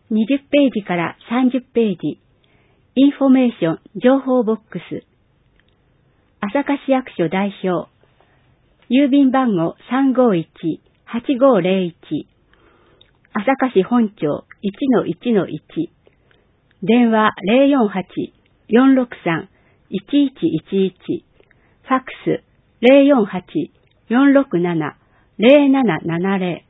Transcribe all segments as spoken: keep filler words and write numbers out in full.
にじゅっページからさんじゅっページ、インフォメーション情報ボックス。朝霞市役所代表、郵便番号 さんごいちはちごゼロいち、朝霞市本町 いちのいちのいち、電話 ゼロよんはち よんろくさん いちいちいちいち、ファックス ゼロよんはち よんろくなな ゼロななななゼロ。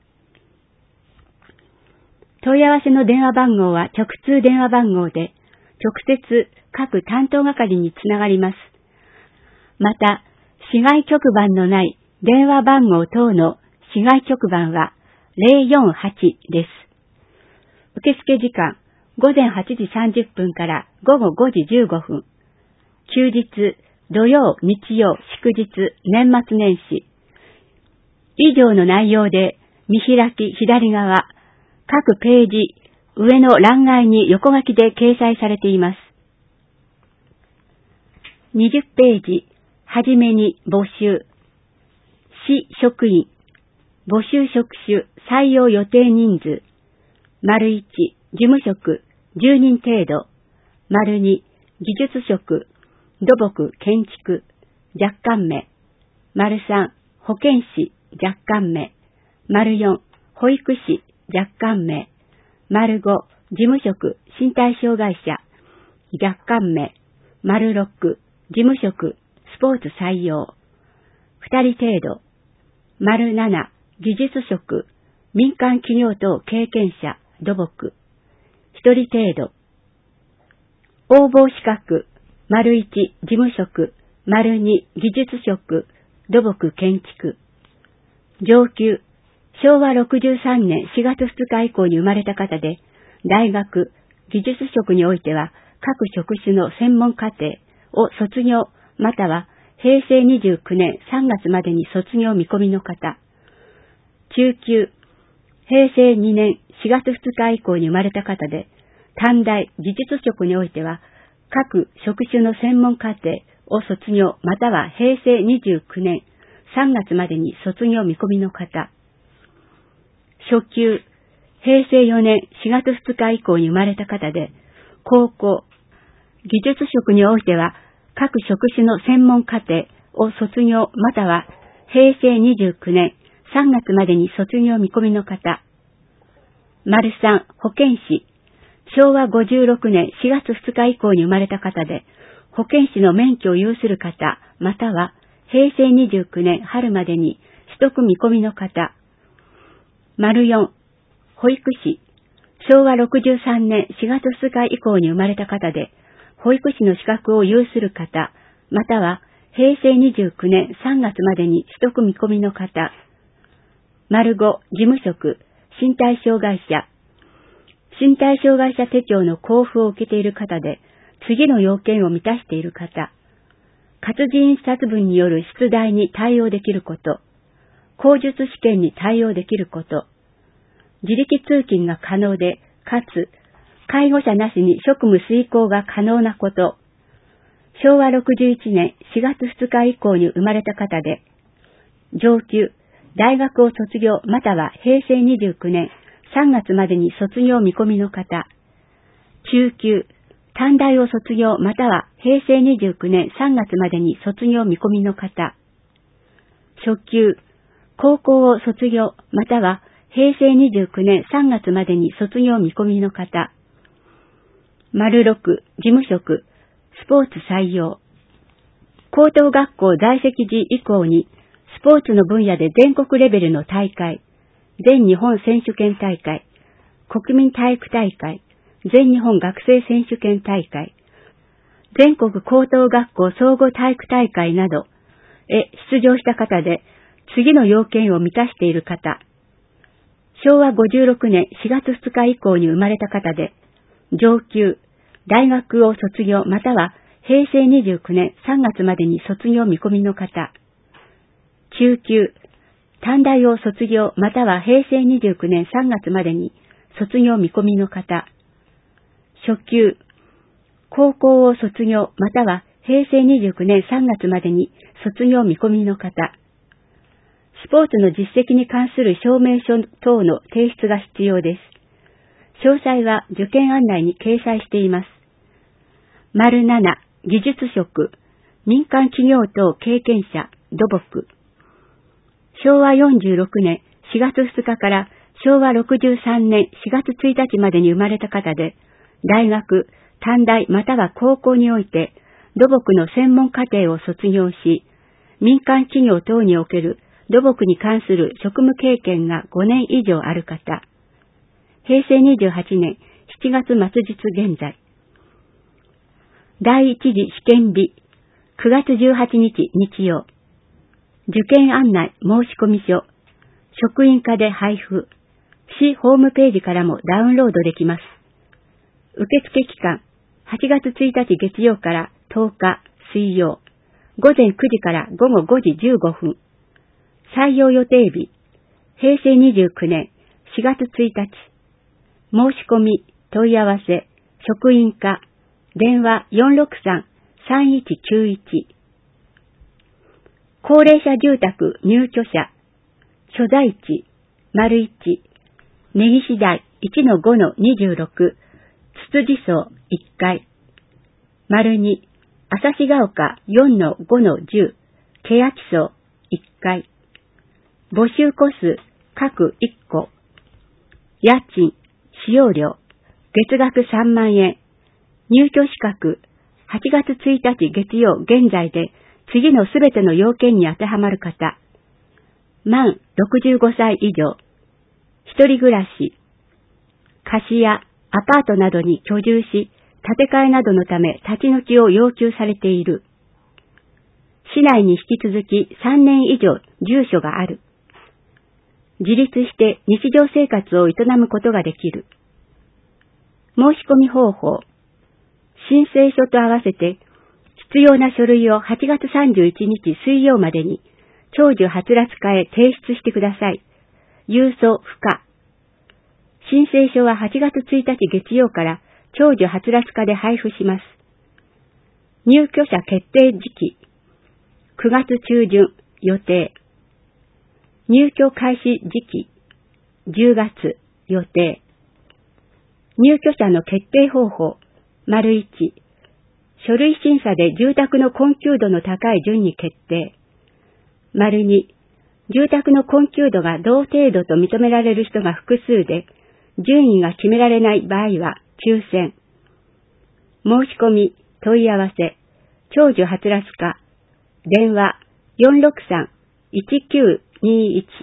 問い合わせの電話番号は直通電話番号で、直接各担当係につながります。また、市外局番のない電話番号等の市外局番はゼロよんはちです。受付時間、午前はちじさんじゅっぷんから午後ごじじゅうごふん。休日、土曜、日曜、祝日、年末年始。以上の内容で見開き左側、各ページ、上の欄外に横書きで掲載されています。にじゅっページ、はじめに募集。市職員、募集職種、採用予定人数。丸いち、事務職、じゅうにん程度。丸に、技術職、土木、建築、若干名。丸さん、保健師、若干名。丸よん、保育士、若干名。丸ご、事務職、身体障害者、若干名。丸ろく、事務職、スポーツ採用。二人程度。丸なな、技術職、民間企業等経験者、土木。一人程度。応募資格、丸いち、事務職、丸に、技術職、土木建築。上級、昭和ろくじゅうさんねんしがつふつか以降に生まれた方で、大学、技術職においては各職種の専門課程を卒業またはへいせいにじゅうきゅうねんさんがつまでに卒業見込みの方。中級、へいせいにねんしがつふつか以降に生まれた方で、短大、技術職においては各職種の専門課程を卒業またはへいせいにじゅうきゅうねんさんがつまでに卒業見込みの方。初級、へいせいよねんしがつふつか以降に生まれた方で、高校、技術職においては各職種の専門課程を卒業またはへいせいにじゅうきゅうねんさんがつまでに卒業見込みの方。丸さん、保健師、昭和ごじゅうろくねんしがつふつか以降に生まれた方で、保健師の免許を有する方またはへいせいにじゅうきゅうねん春までに取得見込みの方。丸よん、保育士、昭和ろくじゅうさんねんしがつふつか以降に生まれた方で、保育士の資格を有する方、またはへいせいにじゅうきゅうねんさんがつまでに取得見込みの方。丸ご、事務職、身体障害者、身体障害者手帳の交付を受けている方で、次の要件を満たしている方。活字印刷分による出題に対応できること。口述試験に対応できること。自力通勤が可能で、かつ、介護者なしに職務遂行が可能なこと。昭和ろくじゅういちねんしがつふつか以降に生まれた方で、上級、大学を卒業またはへいせいにじゅうきゅうねんさんがつまでに卒業見込みの方。中級、短大を卒業またはへいせいにじゅうきゅうねんさんがつまでに卒業見込みの方。初級、高校を卒業またはへいせいにじゅうきゅうねんさんがつまでに卒業見込みの方。丸ろく、事務職、スポーツ採用。高等学校在籍時以降に、スポーツの分野で全国レベルの大会、全日本選手権大会、国民体育大会、全日本学生選手権大会、全国高等学校総合体育大会などへ出場した方で、次の要件を満たしている方。昭和ごじゅうろくねんしがつふつか以降に生まれた方で、上級、大学を卒業またはへいせいにじゅうきゅうねんさんがつまでに卒業見込みの方。中級、短大を卒業またはへいせいにじゅうきゅうねんさんがつまでに卒業見込みの方。初級、高校を卒業またはへいせいにじゅうきゅうねんさんがつまでに卒業見込みの方。スポーツの実績に関する証明書等の提出が必要です。 詳細は受験案内に掲載しています。丸なな、技術職、民間企業等経験者、土木。しょうわよんじゅうろくねんしがつふつかからしょうわろくじゅうさんねんしがつついたちまでに生まれた方で、大学、短大または高校において土木の専門課程を卒業し、民間企業等における土木に関する職務経験がごねん以上ある方。へいせいにじゅうはちねんしちがつ末日現在。第一次試験日、くがつじゅうはちにち日曜。受験案内申込書、職員課で配布。市ホームページからもダウンロードできます。受付期間、はちがつついたち月曜からとおか水曜、ごぜんくじからごごごじじゅうごふん。採用予定日、へいせいにじゅうきゅうねんしがつついたち。申し込み、問い合わせ、職員課、電話 よんろくさん さんいちきゅういち。高齢者住宅入居者、所在地、丸いち、根岸台 いちのごのにじゅうろく、つつじ荘いっかい、丸に、朝ヶ丘 よんのごのじゅう、欅荘いっかい、募集個数各いっこ、家賃、使用料、月額さんまんえん、入居資格、はちがつついたち月曜現在で次のすべての要件に当てはまる方、満ろくじゅうごさい以上、一人暮らし、貸しやアパートなどに居住し、建て替えなどのため立ち退きを要求されている。市内に引き続きさんねん以上住所がある。自立して日常生活を営むことができる。申し込み方法。申請書と合わせて必要な書類をはちがつさんじゅういちにち水曜までに長寿はつらつ課へ提出してください。郵送不可。申請書ははちがつついたち月曜から長寿はつらつ課で配布します。入居者決定時期。くがつちゅうじゅん予定。入居開始時期。じゅうがつ予定。入居者の決定方法。丸いち。書類審査で住宅の困窮度の高い順に決定。丸に。住宅の困窮度が同程度と認められる人が複数で、順位が決められない場合は抽選。申し込み、問い合わせ、長寿はつらつ課、電話 よんろくさん いちきゅうにいち。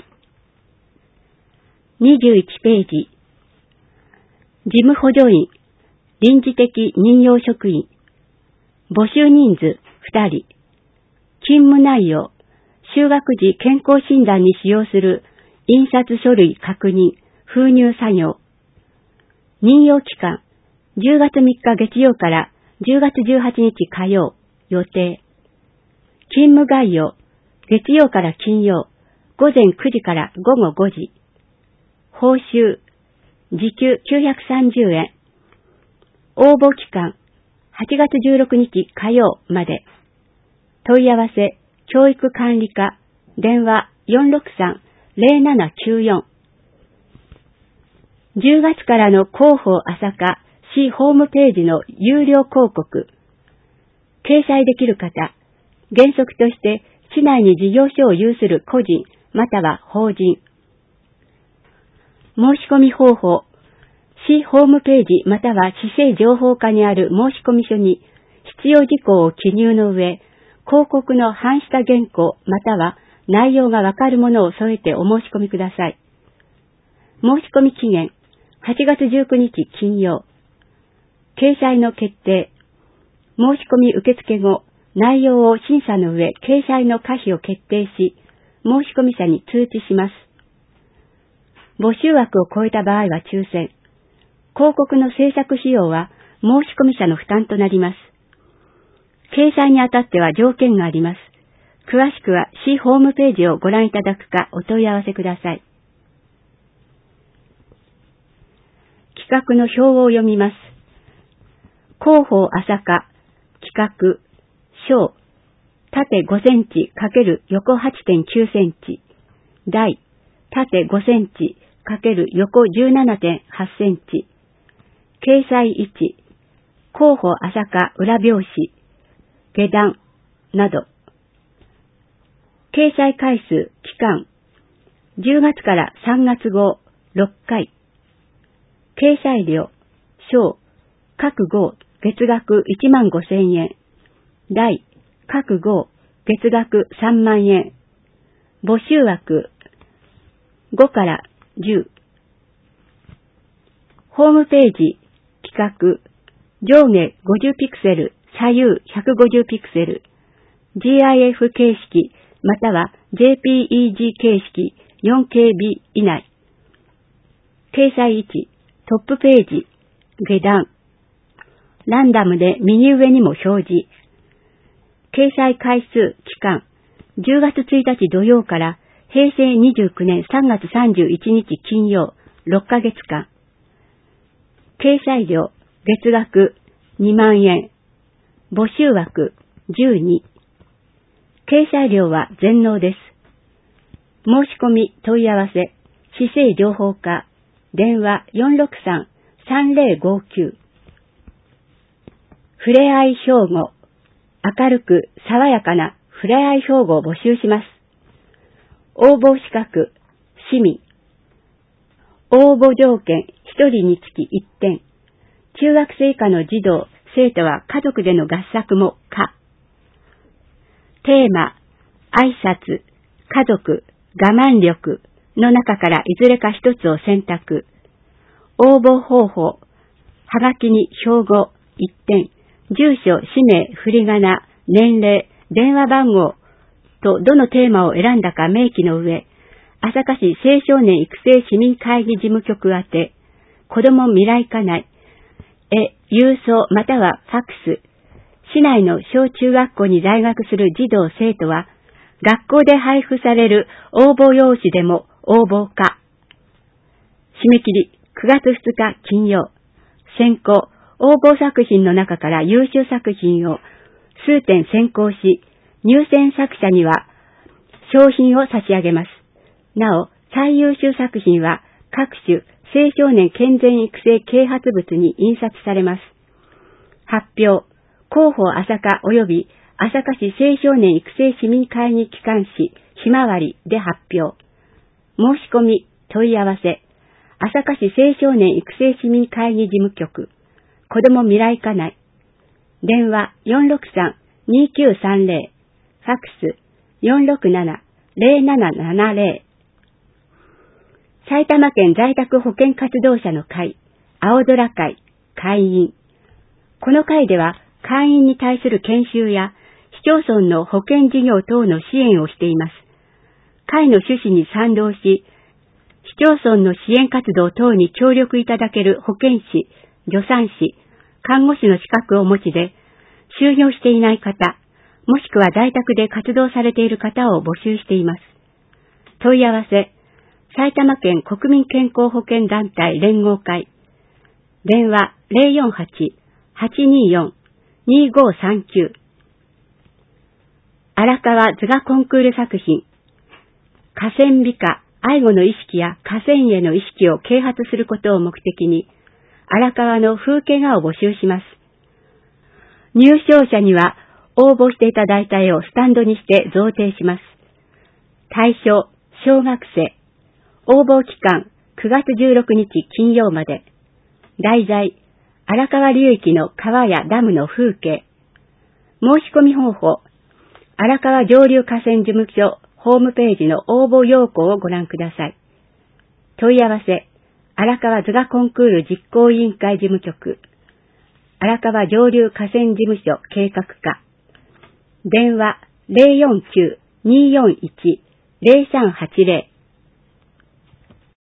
にじゅういちページ。事務補助員、臨時的任用職員、募集人数ふたり、勤務内容、就学時健康診断に使用する印刷書類確認、封入作業、任用期間、じゅうがつみっか月曜からじゅうがつじゅうはちにち火曜、予定、勤務概要、月曜から金曜、ごぜんくじからごごごじ、報酬、時給きゅうひゃくさんじゅうえん、応募期間、はちがつじゅうろくにち火曜まで。問い合わせ、教育管理課、電話 よんろくさん ぜろななきゅうよん。じゅうがつからの広報朝霞市ホームページの有料広告。掲載できる方、原則として市内に事業所を有する個人または法人。申し込み方法。市ホームページまたは市政情報課にある申込書に必要事項を記入の上、広告の半下原稿または内容がわかるものを添えてお申し込みください。申し込み期限、はちがつじゅうくにち金曜。掲載の決定。申し込み受付後、内容を審査の上、掲載の可否を決定し、申し込み者に通知します。募集枠を超えた場合は抽選。広告の制作費用は申し込み者の負担となります。掲載にあたっては条件があります。詳しくは市ホームページをご覧いただくかお問い合わせください。企画の表を読みます。広報朝霞、企画、小、縦ごセンチ×横 はちてんきゅうセンチ、大、縦ごセンチ×横 じゅうななてんはちセンチ、 掲載いち、候補朝霞裏表紙、下段など。掲載回数、期間、じゅうがつからさんがつ号ろっかい。掲載料、小、各号月額いちまんごせんえん。大、各号月額さんまんえん。募集枠、ごからじゅう。ホームページ、企画、上下ごじゅうピクセル、左右ひゃくごじゅうピクセル、ジーアイエフ 形式、または ジェイピーイージー 形式 よんケービー 以内。掲載いち、トップページ、下段。ランダムで右上にも表示。掲載回数、期間、じゅうがつついたち土曜からへいせいにじゅうきゅうねんさんがつさんじゅういちにち金曜、ろっかげつかん。掲載料、月額にまんえん。募集枠じゅうに。掲載料は全納です。申し込み問い合わせ、市政情報課、電話 よんろくさん さんぜろごきゅう。ふれあい兵庫、明るく爽やかなふれあい兵庫を募集します。応募資格、市民。応募条件、ひとりにつきいってん。中学生以下の児童、生徒は家族での合作も可。テーマ、挨拶、家族、我慢力の中からいずれか一つを選択。応募方法、はがきに標語いってん、住所、氏名、振り仮名、年齢、電話番号とどのテーマを選んだか明記の上、朝霞市青少年育成市民会議事務局宛て、子ども未来課内、へ郵送またはファックス、市内の小中学校に在学する児童生徒は、学校で配布される応募用紙でも応募可。締め切りくがつふつか金曜。選考、応募作品の中から優秀作品を数点選考し、入選作者には商品を差し上げます。なお、最優秀作品は各種青少年健全育成啓発物に印刷されます。発表、広報朝霞及び朝霞市青少年育成市民会議機関紙ひまわりで発表。申し込み、問い合わせ、朝霞市青少年育成市民会議事務局、子ども未来課内、電話 よんろくさん にきゅうさんぜろ、ファックス よんろくなな ぜろななななぜろ。埼玉県在宅保健活動者の会、青空会、会員。この会では会員に対する研修や市町村の保健事業等の支援をしています。会の趣旨に賛同し、市町村の支援活動等に協力いただける保健師、助産師、看護師の資格をお持ちで、就業していない方、もしくは在宅で活動されている方を募集しています。問い合わせ、埼玉県国民健康保険団体連合会、電話 ゼロよんはち はちにーよん にーごーさんきゅう。荒川図画コンクール作品、河川美化、愛護の意識や河川への意識を啓発することを目的に、荒川の風景画を募集します。入賞者には応募していただいた絵をスタンドにして贈呈します。対象、小学生。応募期間くがつじゅうろくにち金曜まで。題材、荒川流域の川やダムの風景。申し込み方法、荒川上流河川事務所ホームページの応募要項をご覧ください。問い合わせ、荒川図画コンクール実行委員会事務局、荒川上流河川事務所計画課、電話 ゼロよんきゅう にーよんいち ゼロさんはちゼロ